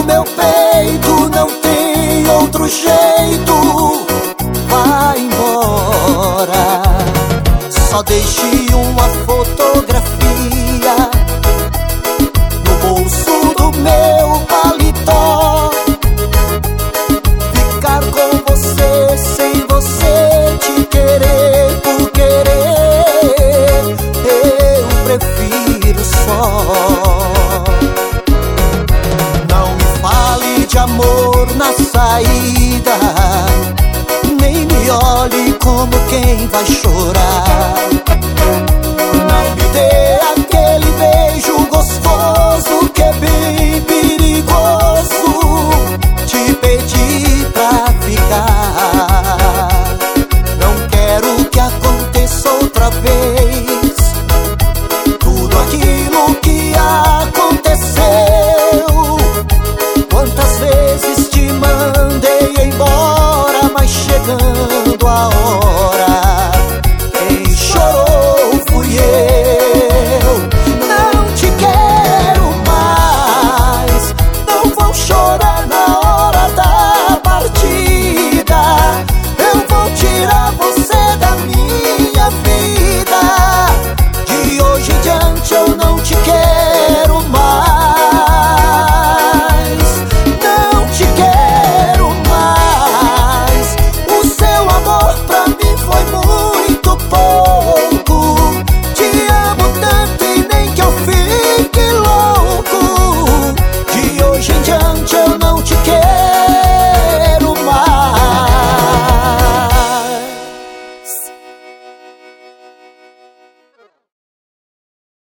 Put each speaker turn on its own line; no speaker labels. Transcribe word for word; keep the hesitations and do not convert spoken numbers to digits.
meu peito não tem outro jeito. Vai embora, só deixe uma fotografia no bolso do meu paletó. Ficar com você sem você te querer por querer, eu prefiro só. Não me fale de amor na saída, nem me olhe como quem vai chorar.